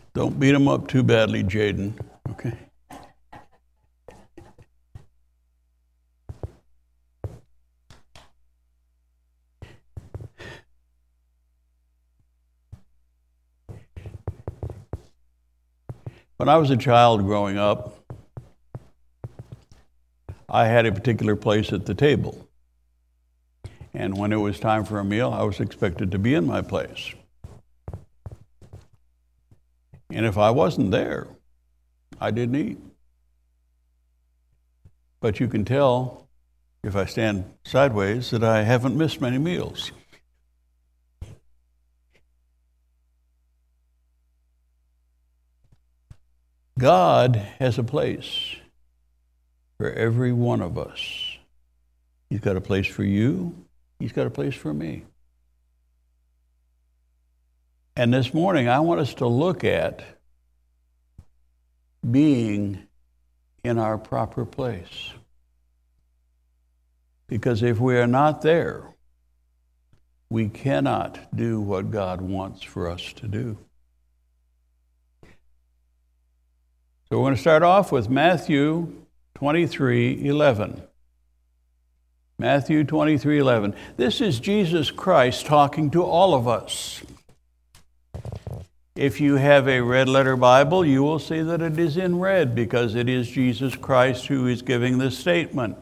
Don't beat him up too badly, Jaden. Okay. When I was a child growing up, I had a particular place at the table. And when it was time for a meal, I was expected to be in my place. And if I wasn't there, I didn't eat. But you can tell, if I stand sideways, that I haven't missed many meals. God has a place for every one of us. He's got a place for you. He's got a place for me. And this morning, I want us to look at being in our proper place. Because if we are not there, we cannot do what God wants for us to do. So we're going to start off with Matthew 23:11. Matthew 23:11. This is Jesus Christ talking to all of us. If you have a red letter Bible, you will see that it is in red because it is Jesus Christ who is giving this statement.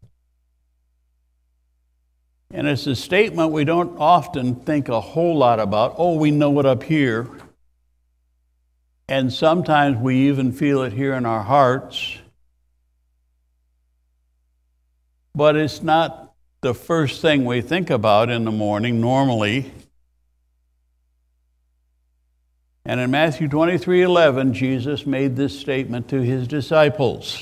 And it's a statement we don't often think a whole lot about. Oh, we know it up here. And sometimes we even feel it here in our hearts. But it's not the first thing we think about in the morning normally. And in Matthew 23:11, Jesus made this statement to his disciples.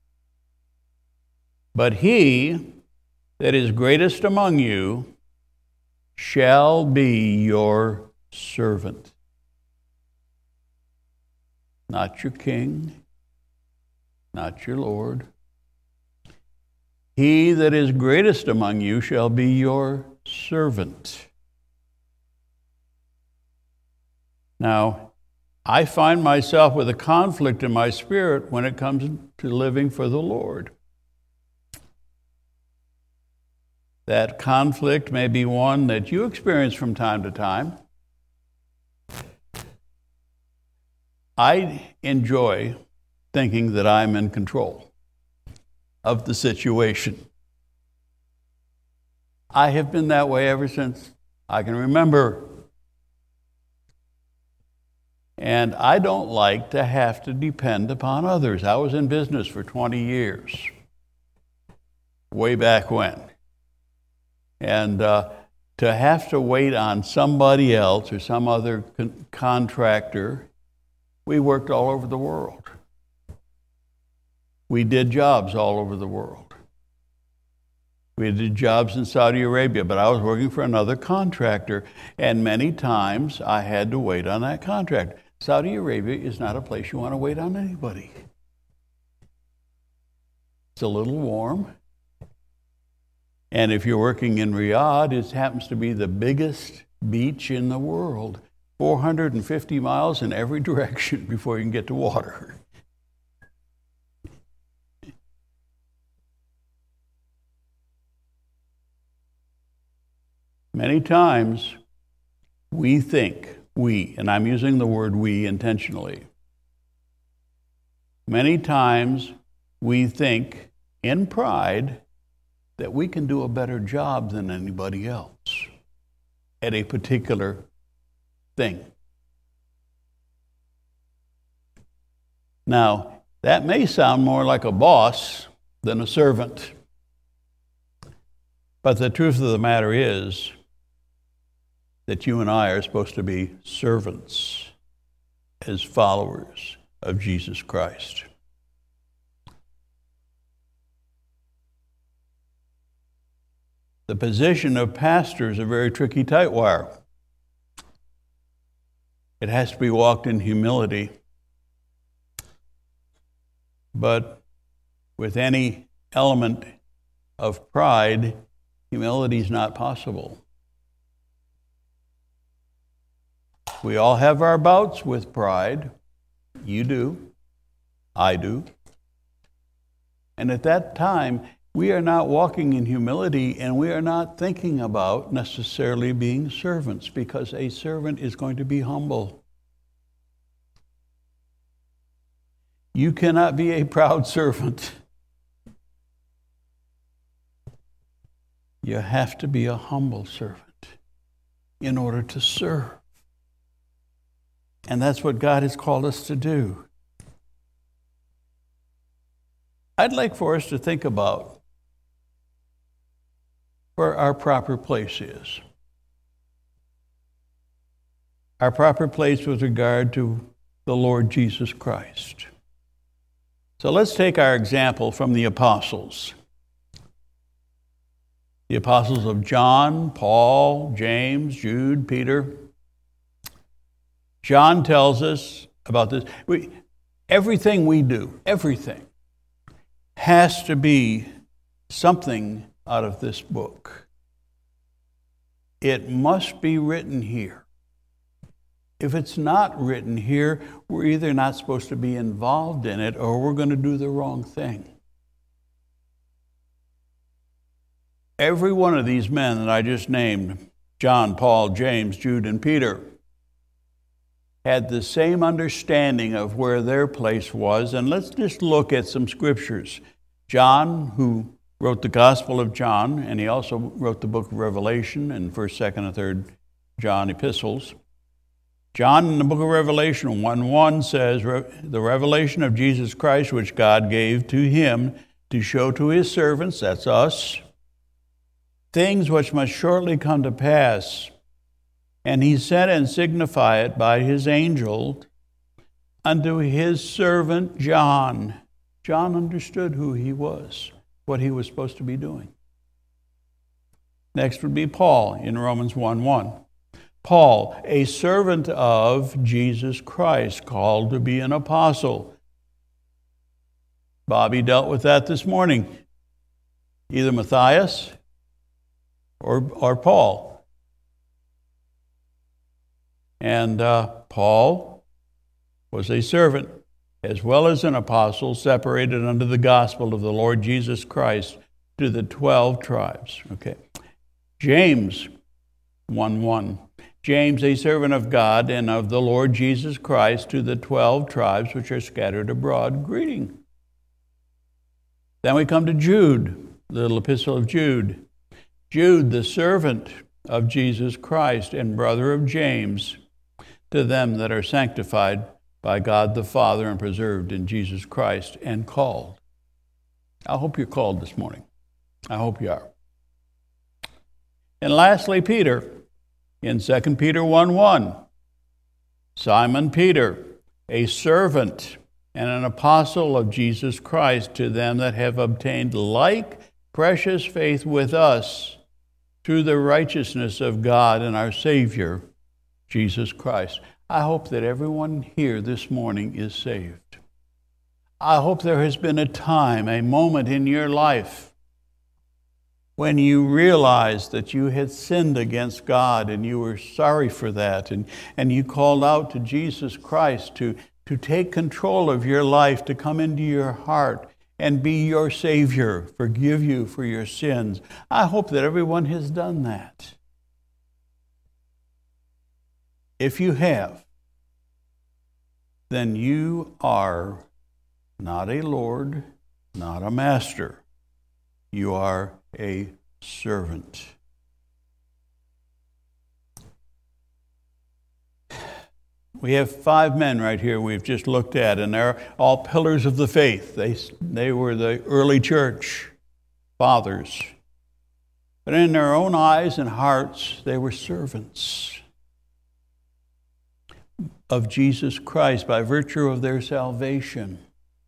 But he that is greatest among you shall be your servant. Not your king, not your Lord. He that is greatest among you shall be your servant. Now, I find myself with a conflict in my spirit when it comes to living for the Lord. That conflict may be one that you experience from time to time. I enjoy thinking that I'm in control of the situation. I have been that way ever since I can remember. And I don't like to have to depend upon others. I was in business for 20 years, way back when. And to have to wait on somebody else or some other contractor, we worked all over the world. We did jobs all over the world. We did jobs in Saudi Arabia, but I was working for another contractor, and many times I had to wait on that contractor. Saudi Arabia is not a place you want to wait on anybody. It's a little warm. And if you're working in Riyadh, it happens to be the biggest beach in the world. 450 miles in every direction before you can get to water. Many times we think, and I'm using the word we intentionally. Many times we think in pride that we can do a better job than anybody else at a particular thing. Now, that may sound more like a boss than a servant. But the truth of the matter is that you and I are supposed to be servants as followers of Jesus Christ. The position of pastor is a very tricky tightwire. It has to be walked in humility. But with any element of pride, humility is not possible. We all have our bouts with pride. You do. I do. And at that time, we are not walking in humility, and we are not thinking about necessarily being servants, because a servant is going to be humble. You cannot be a proud servant. You have to be a humble servant in order to serve. And that's what God has called us to do. I'd like for us to think about where our proper place is. Our proper place with regard to the Lord Jesus Christ. So let's take our example from the apostles. The apostles of John, Paul, James, Jude, Peter. John tells us about this. Everything we do, everything, has to be something out of this book. It must be written here. If it's not written here, we're either not supposed to be involved in it, or we're going to do the wrong thing. Every one of these men that I just named, John, Paul, James, Jude, and Peter, had the same understanding of where their place was. And let's just look at some scriptures. John, who wrote the Gospel of John, and he also wrote the book of Revelation and 1st, 2nd, and 3rd John epistles. John in the book of Revelation 1:1 says, the revelation of Jesus Christ, which God gave to him to show to his servants, that's us, things which must shortly come to pass. And he sent and signified it by his angel unto his servant John. John understood who he was, what he was supposed to be doing. Next would be Paul in Romans 1:1. Paul, a servant of Jesus Christ, called to be an apostle. Bobby dealt with that this morning. Either Matthias or Paul. And Paul was a servant as well as an apostle, separated unto the gospel of the Lord Jesus Christ to the 12 tribes. Okay. James 1:1. James, a servant of God and of the Lord Jesus Christ, to the 12 tribes which are scattered abroad, greeting. Then we come to Jude, the little epistle of Jude. Jude, the servant of Jesus Christ and brother of James, to them that are sanctified by God the Father and preserved in Jesus Christ and called. I hope you're called this morning. I hope you are. And lastly, Peter. In 2 Peter 1:1, Simon Peter, a servant and an apostle of Jesus Christ, to them that have obtained like precious faith with us through the righteousness of God and our Savior, Jesus Christ. I hope that everyone here this morning is saved. I hope there has been a time, a moment in your life when you realized that you had sinned against God and you were sorry for that, and you called out to Jesus Christ to take control of your life, to come into your heart and be your Savior, forgive you for your sins. I hope that everyone has done that. If you have, then you are not a Lord, not a master. You are a servant. We have 5 men right here we've just looked at, and they're all pillars of the faith. They were the early church fathers. But in their own eyes and hearts, they were servants of Jesus Christ by virtue of their salvation.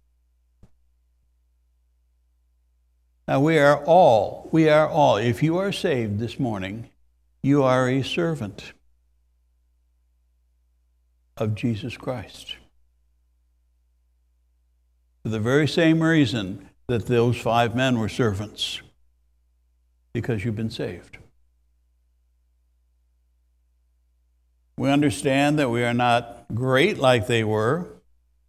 Now we are all, if you are saved this morning, you are a servant of Jesus Christ. For the very same reason that those 5 men were servants, because you've been saved. We understand that we are not great like they were.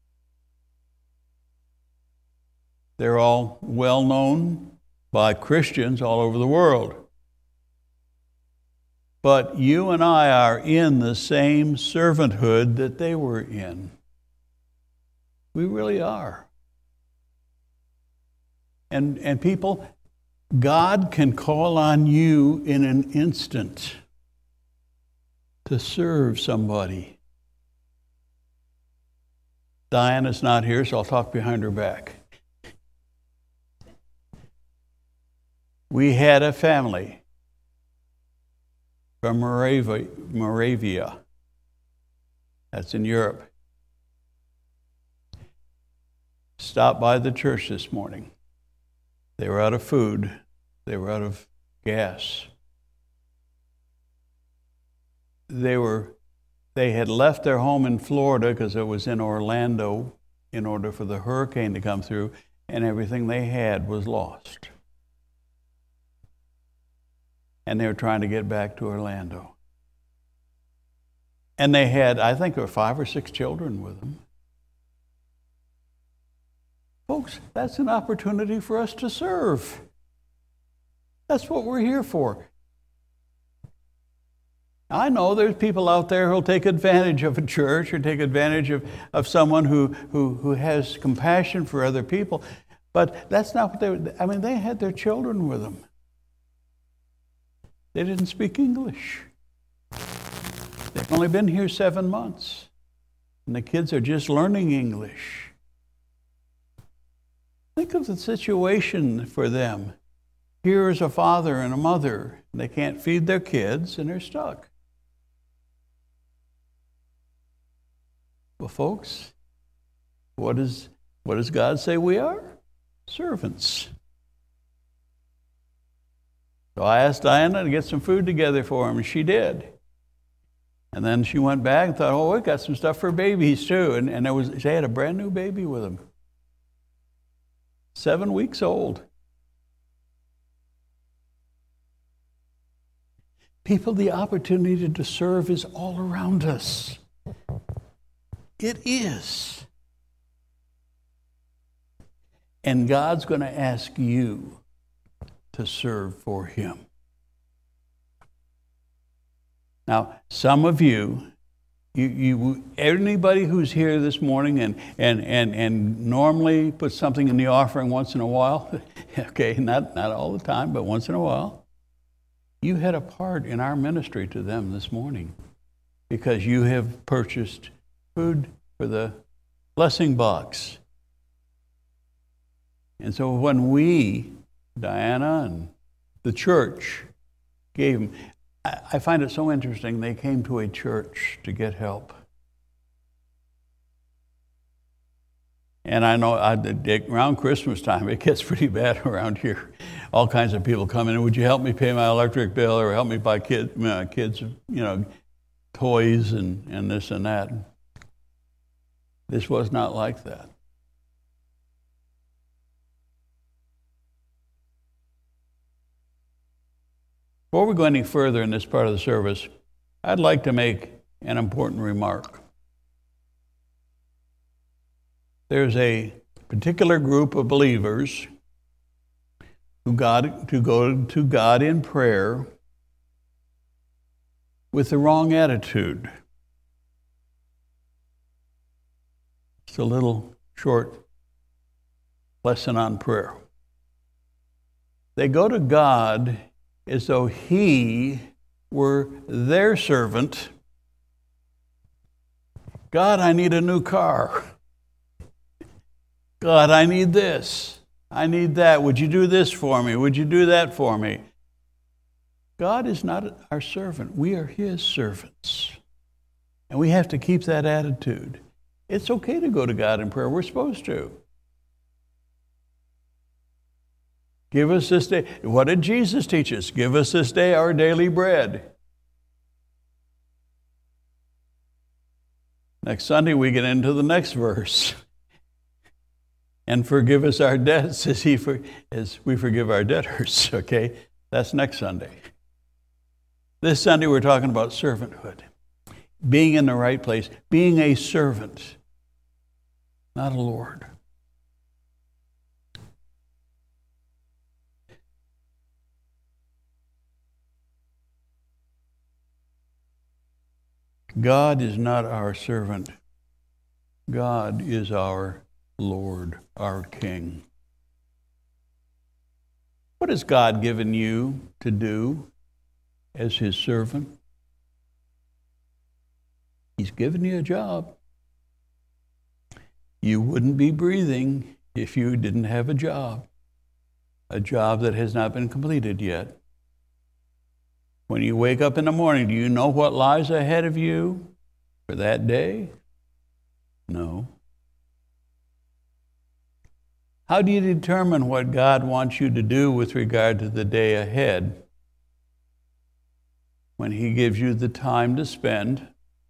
They're all well known by Christians all over the world. But you and I are in the same servanthood that they were in. We really are. And people, God can call on you in an instant to serve somebody. Diana's not here, so I'll talk behind her back. We had a family from Moravia. That's in Europe. Stopped by the church this morning. They were out of food. They were out of gas. They had left their home in Florida because it was in Orlando in order for the hurricane to come through, and everything they had was lost. And they were trying to get back to Orlando. And they had, I think there were 5 or 6 children with them. Folks, that's an opportunity for us to serve. That's what we're here for. I know there's people out there who'll take advantage of a church or take advantage of someone who has compassion for other people, but that's not what they had their children with them. They didn't speak English. They've only been here 7 months, and the kids are just learning English. Think of the situation for them. Here is a father and a mother, and they can't feed their kids, and they're stuck. Well, folks, what does God say we are? Servants. So I asked Diana to get some food together for him, and she did. And then she went back and thought, oh, we got some stuff for babies too. And they had a brand new baby with them. 7 weeks old. People, the opportunity to serve is all around us. It is. And God's going to ask you to serve for Him. Now, some of you, anybody who's here this morning and normally puts something in the offering once in a while, okay, not all the time, but once in a while, you had a part in our ministry to them this morning because you have purchased food for the blessing box. And so when we, Diana and the church, gave them, I find it so interesting, they came to a church to get help. And I know around Christmas time, it gets pretty bad around here. All kinds of people come in, would you help me pay my electric bill or help me buy kids toys and this and that. This was not like that. Before we go any further in this part of the service, I'd like to make an important remark. There's a particular group of believers who go to God in prayer with the wrong attitude. It's a little short lesson on prayer. They go to God as though He were their servant. God, I need a new car. God, I need this. I need that. Would you do this for me? Would you do that for me? God is not our servant. We are His servants. And we have to keep that attitude. It's okay to go to God in prayer. We're supposed to. Give us this day. What did Jesus teach us? Give us this day our daily bread. Next Sunday, we get into the next verse. And forgive us our debts as we forgive our debtors. Okay? That's next Sunday. This Sunday, we're talking about servanthood. Being in the right place. Being a servant, not a lord. God is not our servant. God is our Lord, our King. What has God given you to do as his servant? He's given you a job. You wouldn't be breathing if you didn't have a job that has not been completed yet. When you wake up in the morning, do you know what lies ahead of you for that day? No. How do you determine what God wants you to do with regard to the day ahead? When he gives you the time to spend,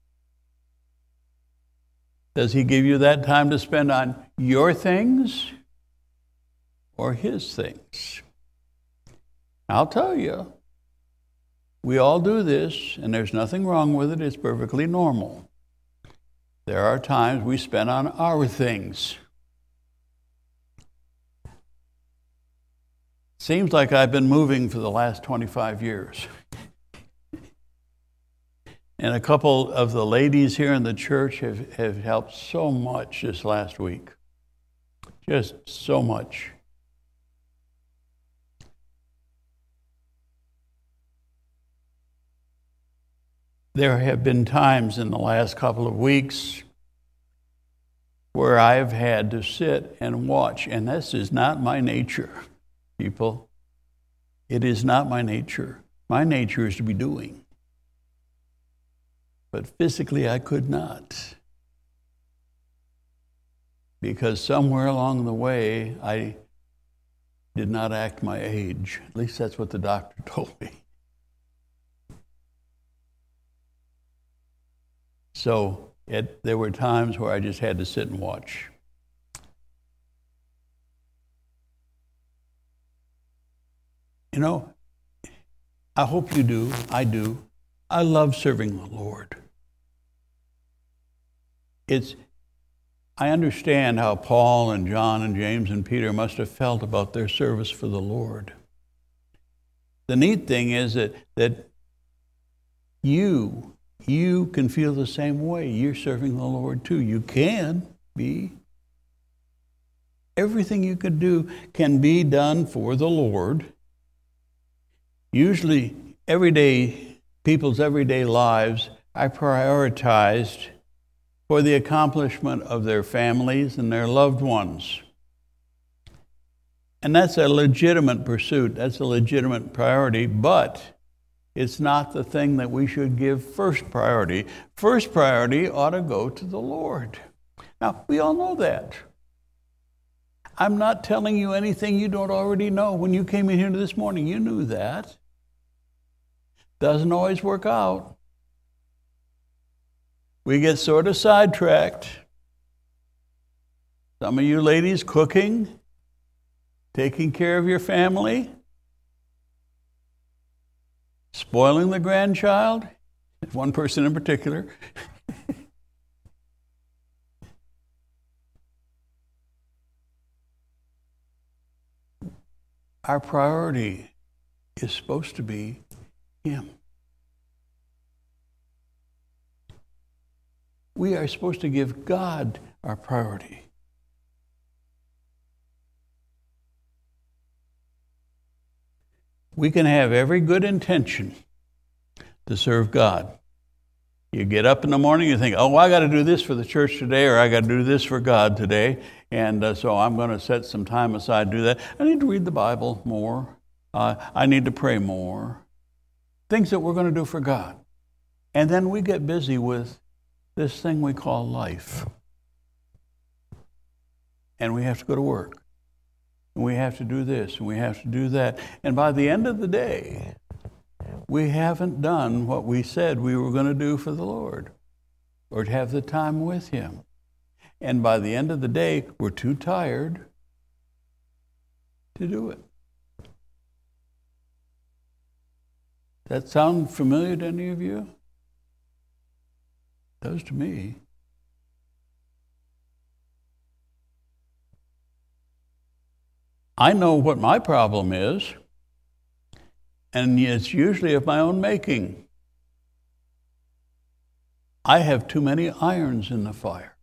does he give you that time to spend on your things or his things? I'll tell you, we all do this, and there's nothing wrong with it. It's perfectly normal. There are times we spend on our things. Seems like I've been moving for the last 25 years. And a couple of the ladies here in the church have helped so much this last week. Just so much. There have been times in the last couple of weeks where I've had to sit and watch, and this is not my nature, people. It is not my nature. My nature is to be doing. But physically I could not. Because somewhere along the way I did not act my age. At least that's what the doctor told me. So there were times where I just had to sit and watch. You know, I hope you do. I do. I love serving the Lord. I understand how Paul and John and James and Peter must have felt about their service for the Lord. The neat thing is that you can feel the same way. You're serving the Lord too. You can be. Everything you could do can be done for the Lord. Usually, people's everyday lives are prioritized for the accomplishment of their families and their loved ones. And that's a legitimate pursuit. That's a legitimate priority, but it's not the thing that we should give first priority. First priority ought to go to the Lord. Now, we all know that. I'm not telling you anything you don't already know. When you came in here this morning, you knew that. Doesn't always work out. We get sort of sidetracked. Some of you ladies cooking, taking care of your family, spoiling the grandchild, one person in particular. Our priority is supposed to be Him. We are supposed to give God our priority. We can have every good intention to serve God. You get up in the morning, you think, I got to do this for the church today, or I got to do this for God today, and so I'm going to set some time aside to do that. I need to read the Bible more. I need to pray more. Things that we're going to do for God. And then we get busy with this thing we call life. And we have to go to work. And we have to do this, and we have to do that. And by the end of the day, we haven't done what we said we were going to do for the Lord, or to have the time with Him. And by the end of the day, we're too tired to do it. That sound familiar to any of you? It does to me. I know what my problem is, and it's usually of my own making. I have too many irons in the fire.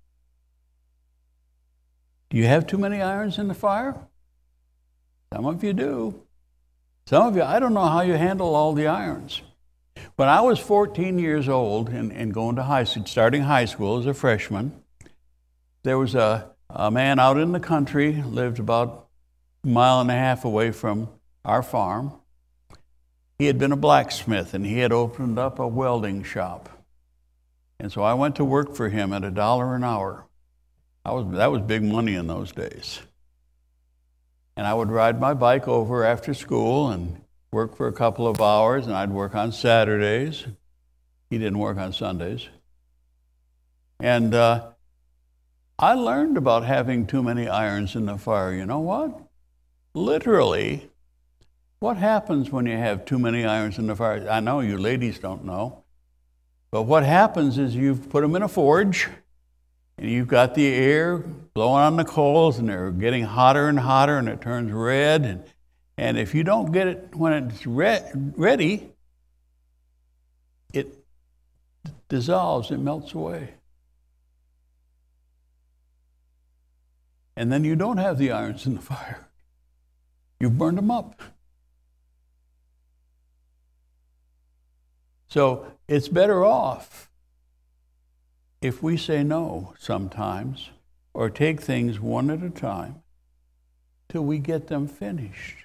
Do you have too many irons in the fire? Some of you do. Some of you, I don't know how you handle all the irons. When I was 14 years old and going to high school, starting high school as a freshman, there was a man out in the country, lived about a mile and a half away from our farm. He had been a blacksmith, and he had opened up a welding shop. And so I went to work for him at $1 an hour. That was big money in those days. And I would ride my bike over after school and work for a couple of hours, and I'd work on Saturdays. He didn't work on Sundays. And I learned about having too many irons in the fire. You know what? Literally, what happens when you have too many irons in the fire? I know you ladies don't know. But what happens is you've put them in a forge, and you've got the air blowing on the coals, and they're getting hotter and hotter, and it turns red. And if you don't get it when it's ready, it dissolves, it melts away. And then you don't have the irons in the fire. You've burned them up. So it's better off if we say no sometimes, or take things one at a time till we get them finished.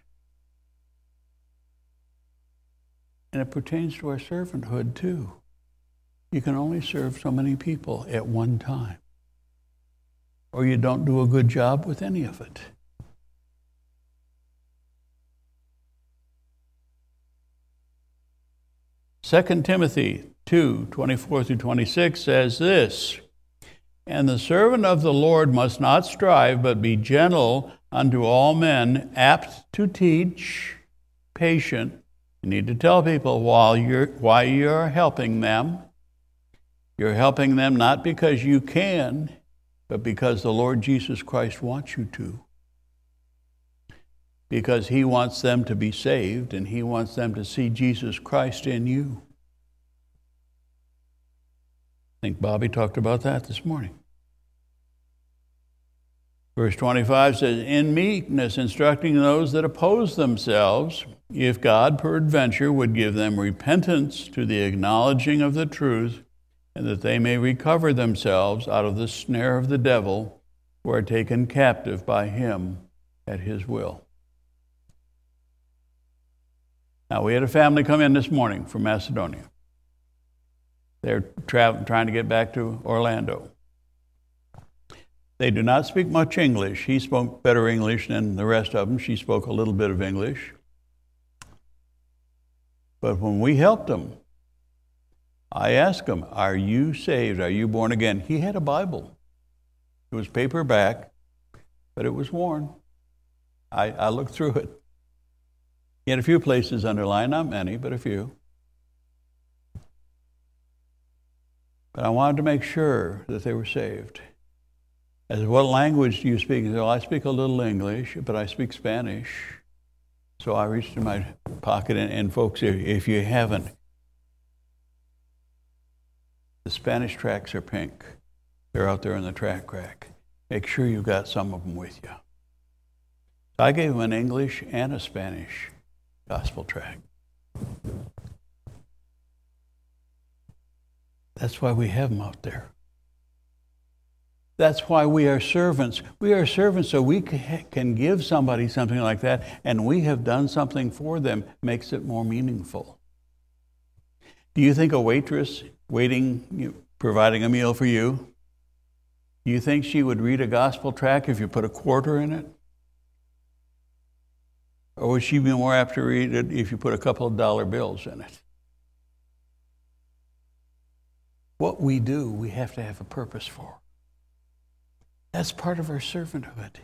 And it pertains to our servanthood too. You can only serve so many people at one time, or you don't do a good job with any of it. Second Timothy 2:24-26 says this, "And the servant of the Lord must not strive, but be gentle unto all men, apt to teach, patient." You need to tell people why you're helping them. You're helping them not because you can, but because the Lord Jesus Christ wants you to. Because he wants them to be saved, and he wants them to see Jesus Christ in you. I think Bobby talked about that this morning. Verse 25 says, "In meekness instructing those that oppose themselves, if God peradventure would give them repentance to the acknowledging of the truth, and that they may recover themselves out of the snare of the devil, who are taken captive by him at his will." Now, we had a family come in this morning from Macedonia. They're trying to get back to Orlando. They do not speak much English. He spoke better English than the rest of them. She spoke a little bit of English. But when we helped them, I asked him, "Are you saved? Are you born again?" He had a Bible. It was paperback, but it was worn. I looked through it. He had a few places underlined, not many, but a few. But I wanted to make sure that they were saved. I said, "What language do you speak?" He said, "Well, I speak a little English, but I speak Spanish." So I reached in my pocket, and folks, if you haven't, the Spanish tracts are pink. They're out there in the tract rack. Make sure you've got some of them with you. I gave him an English and a Spanish gospel tract. That's why we have them out there. That's why we are servants. We are servants so we can give somebody something like that, and we have done something for them, makes it more meaningful. Do you think a waitress providing a meal for you, do you think she would read a gospel tract if you put a quarter in it? Or would she be more apt to read it if you put a couple of dollar bills in it? What we do, we have to have a purpose for. That's part of our servanthood.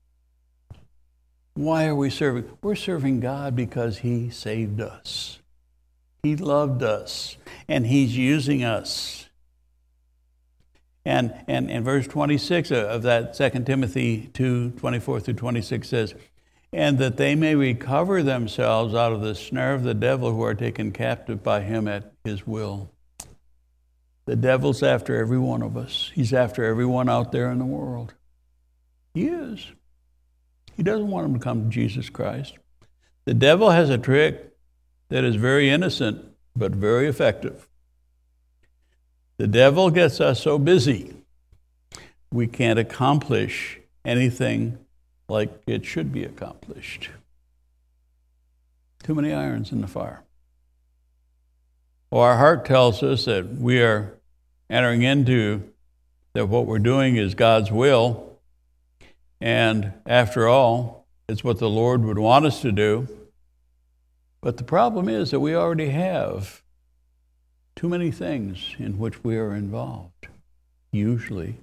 Why are we serving? We're serving God because he saved us. He loved us, and he's using us. And verse 26 of that 2 Timothy 2:24-26 says, "And that they may recover themselves out of the snare of the devil, who are taken captive by him at his will." The devil's after every one of us. He's after everyone out there in the world. He is. He doesn't want them to come to Jesus Christ. The devil has a trick that is very innocent, but very effective. The devil gets us so busy, we can't accomplish anything like it should be accomplished. Too many irons in the fire. Well, our heart tells us that we are entering into that what we're doing is God's will, and after all, it's what the Lord would want us to do. But the problem is that we already have too many things in which we are involved, usually.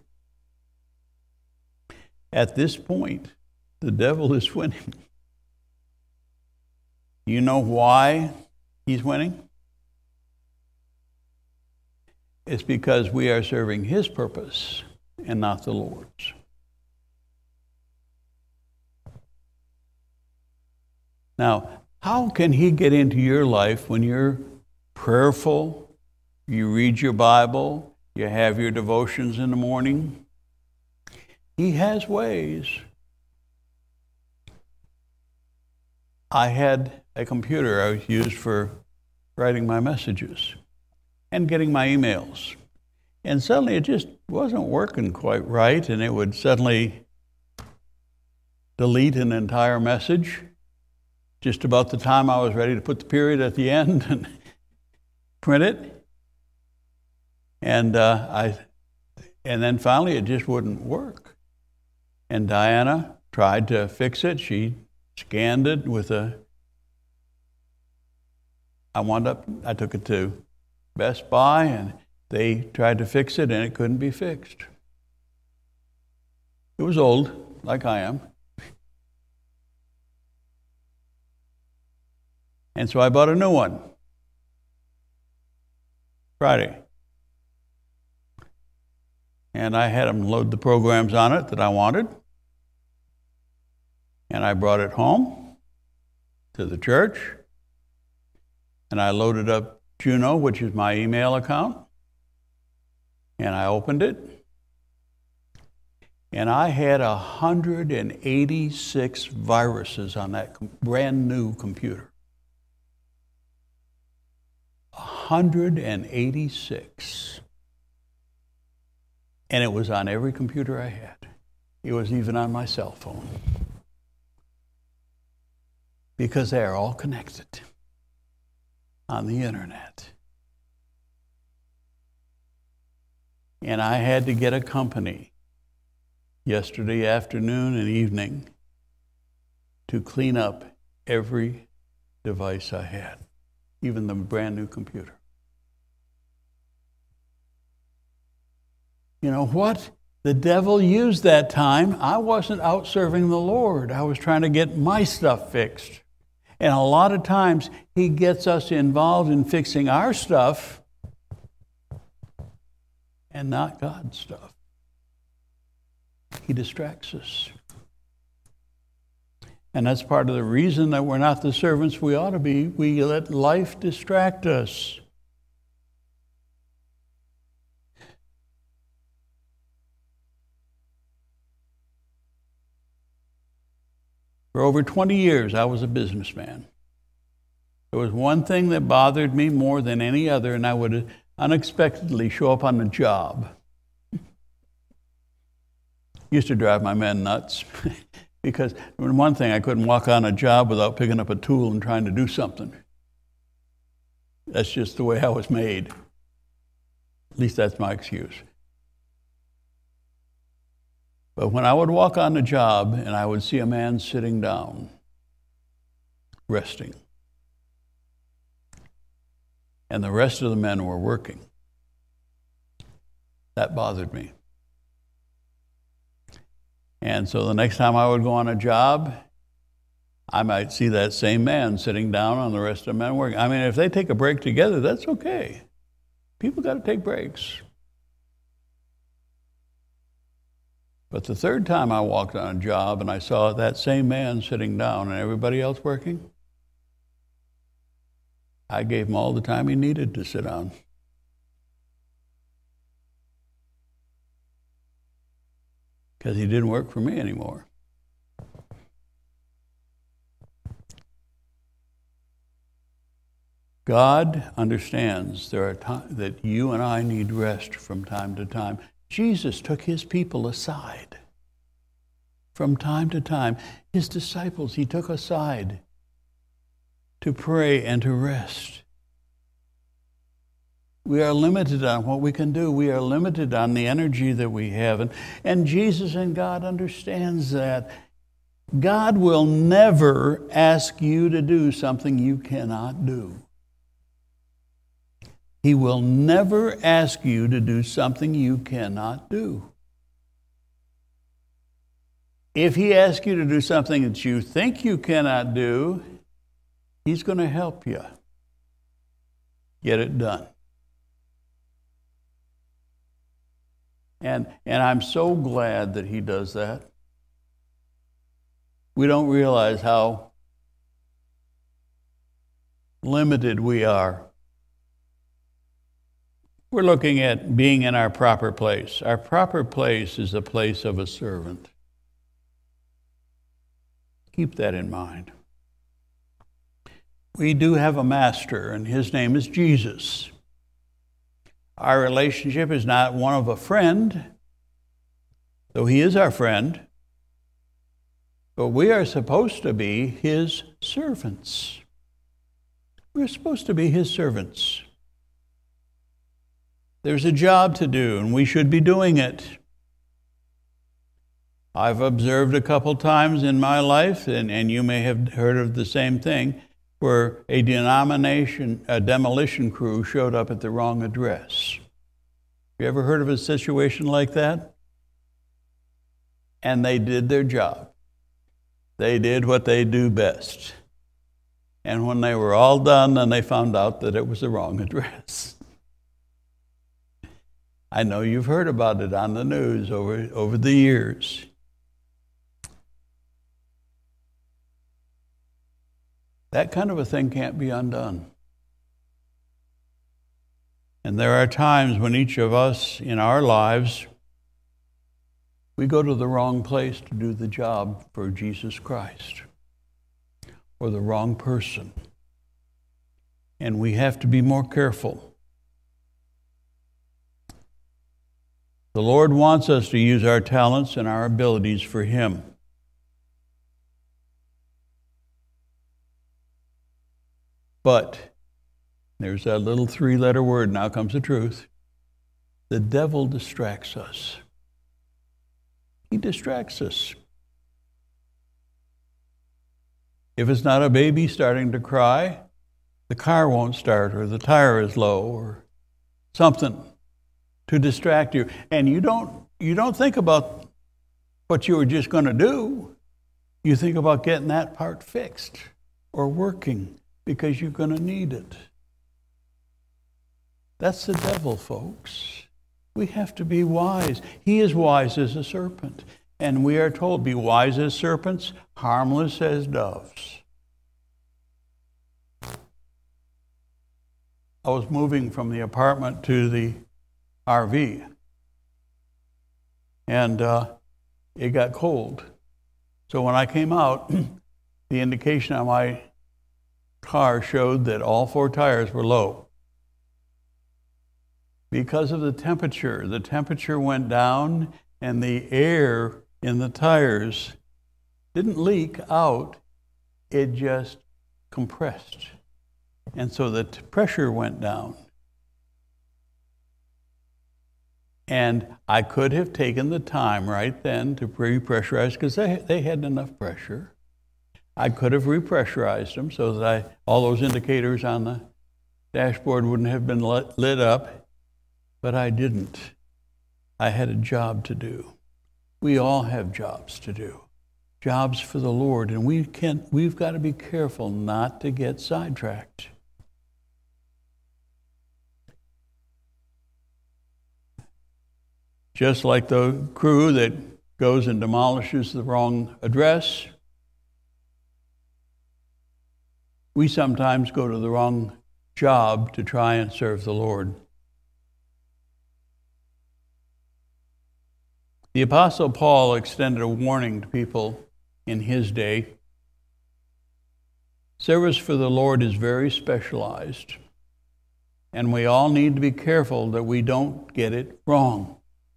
At this point, the devil is winning. You know why he's winning? It's because we are serving his purpose and not the Lord's. Now, how can he get into your life when you're prayerful, you read your Bible, you have your devotions in the morning? He has ways. I had a computer I used for writing my messages and getting my emails. And suddenly it just wasn't working quite right, and it would suddenly delete an entire message just about the time I was ready to put the period at the end and print it. And then finally it just wouldn't work. And Diana tried to fix it. She scanned it with I took it to Best Buy, and they tried to fix it, and it couldn't be fixed. It was old, like I am. And so I bought a new one Friday. And I had them load the programs on it that I wanted. And I brought it home to the church. And I loaded up Juno, which is my email account. And I opened it. And I had 186 viruses on that brand new computer. 186. And it was on every computer I had. It was even on my cell phone. Because they are all connected on the internet. And I had to get a company yesterday afternoon and evening to clean up every device I had, even the brand new computer. You know what? The devil used that time. I wasn't out serving the Lord. I was trying to get my stuff fixed. And a lot of times, he gets us involved in fixing our stuff and not God's stuff. He distracts us. And that's part of the reason that we're not the servants we ought to be. We let life distract us. For over 20 years, I was a businessman. There was one thing that bothered me more than any other, and I would unexpectedly show up on the job. Used to drive my men nuts because one thing, I couldn't walk on a job without picking up a tool and trying to do something. That's just the way I was made. At least that's my excuse. But when I would walk on the job and I would see a man sitting down, resting, and the rest of the men were working, that bothered me. And so the next time I would go on a job, I might see that same man sitting down and the rest of the men working. I mean, if they take a break together, that's okay. People got to take breaks. But the third time I walked on a job and I saw that same man sitting down and everybody else working, I gave him all the time he needed to sit down. because he didn't work for me anymore. God understands there are times that you and I need rest from time to time. Jesus took his people aside from time to time. His disciples he took aside to pray and to rest. We are limited on what we can do. We are limited on the energy that we have. And Jesus and God understands that. God will never ask you to do something you cannot do. He will never ask you to do something you cannot do. If he asks you to do something that you think you cannot do, he's going to help you get it done. And I'm so glad that he does that. We don't realize how limited we are. We're looking at being in our proper place. Our proper place is the place of a servant. Keep that in mind. We do have a master, and his name is Jesus. Our relationship is not one of a friend, though he is our friend, but we are supposed to be his servants. We're supposed to be his servants. There's a job to do, and we should be doing it. I've observed a couple times in my life, and you may have heard of the same thing, where a demolition crew showed up at the wrong address. You ever heard of a situation like that? And they did their job. They did what they do best. And when they were all done, then they found out that it was the wrong address. I know you've heard about it on the news over the years. That kind of a thing can't be undone. And there are times when each of us in our lives, we go to the wrong place to do the job for Jesus Christ, or the wrong person. And we have to be more careful. The Lord wants us to use our talents and our abilities for him. But there's that little 3-letter word, now comes the truth. The devil distracts us. He distracts us. If it's not a baby starting to cry, the car won't start, or the tire is low, or something to distract you. And you don't think about what you were just going to do. You think about getting that part fixed or working because you're going to need it. That's the devil, folks. We have to be wise. He is wise as a serpent. And we are told, be wise as serpents, harmless as doves. I was moving from the apartment to the RV, and it got cold. So when I came out, the indication on my car showed that all 4 tires were low. Because of the temperature went down, and the air in the tires didn't leak out, it just compressed. And so the pressure went down. And I could have taken the time right then to repressurize, because they had enough pressure. I could have repressurized them so that all those indicators on the dashboard wouldn't have been lit up, but I didn't. I had a job to do. We all have jobs to do, jobs for the Lord, and we've got to be careful not to get sidetracked. Just like the crew that goes and demolishes the wrong address, we sometimes go to the wrong job to try and serve the Lord. The Apostle Paul extended a warning to people in his day. Service for the Lord is very specialized, and we all need to be careful that we don't get it wrong.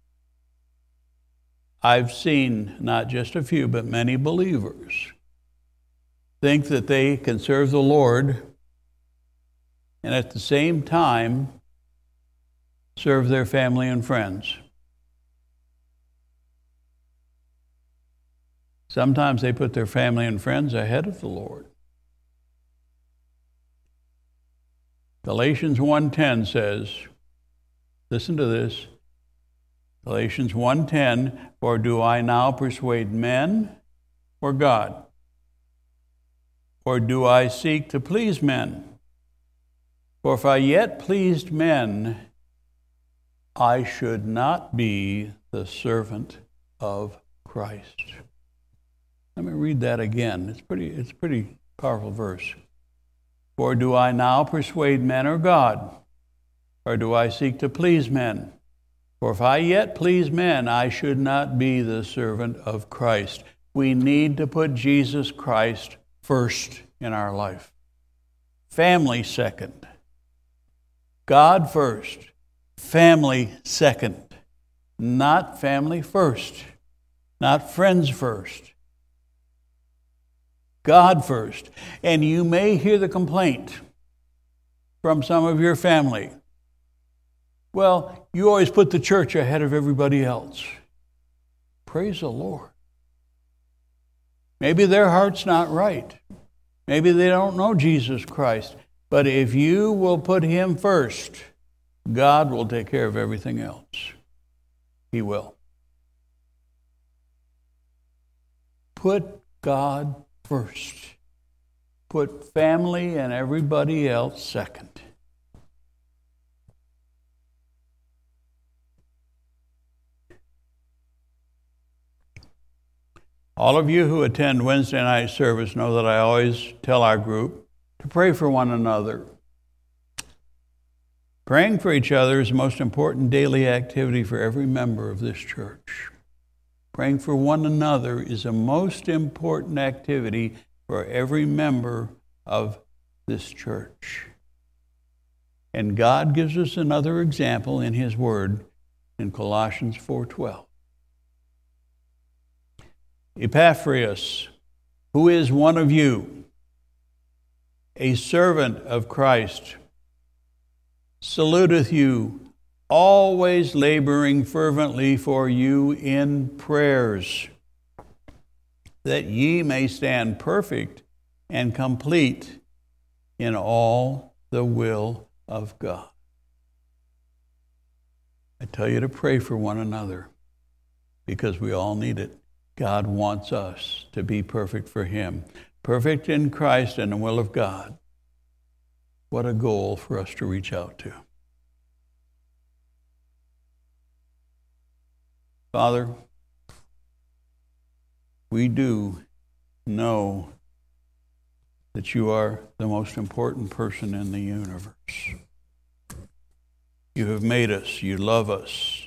I've seen not just a few, but many believers think that they can serve the Lord and at the same time serve their family and friends. Sometimes they put their family and friends ahead of the Lord. Galatians 1:10 says, listen to this, Galatians 1:10, for do I now persuade men or God? Or do I seek to please men? For if I yet pleased men, I should not be the servant of Christ. Let me read that again. It's a pretty powerful verse. For do I now persuade men or God? Or do I seek to please men? For if I yet please men, I should not be the servant of Christ. We need to put Jesus Christ first in our life. Family second. God first. Family second. Not family first. Not friends first. God first. And you may hear the complaint from some of your family. Well, you always put the church ahead of everybody else. Praise the Lord. Maybe their heart's not right. Maybe they don't know Jesus Christ. But if you will put Him first, God will take care of everything else. He will. Put God first. Put family and everybody else second. All of you who attend Wednesday night service know that I always tell our group to pray for one another. Praying for each other is the most important daily activity for every member of this church. Praying for one another is the most important activity for every member of this church. And God gives us another example in His Word in Colossians 4:12. Epaphras, who is one of you, a servant of Christ, saluteth you, always laboring fervently for you in prayers, that ye may stand perfect and complete in all the will of God. I tell you to pray for one another because we all need it. God wants us to be perfect for Him, perfect in Christ and the will of God. What a goal for us to reach out to. Father, we do know that You are the most important person in the universe. You have made us. You love us.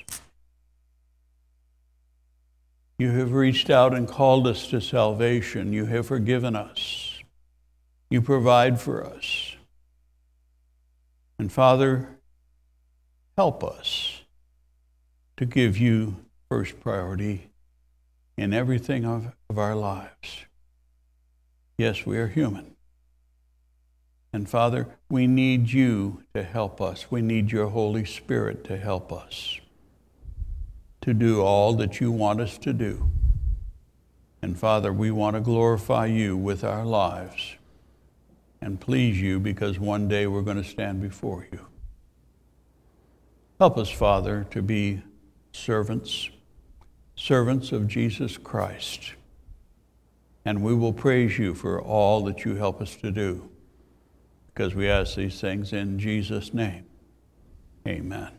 You have reached out and called us to salvation. You have forgiven us. You provide for us. And Father, help us to give You first priority in everything of our lives. Yes, we are human. And Father, we need You to help us. We need Your Holy Spirit to help us to do all that You want us to do. And Father, we want to glorify You with our lives and please You because one day we're going to stand before You. Help us, Father, to be servants of Jesus Christ. And we will praise You for all that You help us to do because we ask these things in Jesus' name. Amen.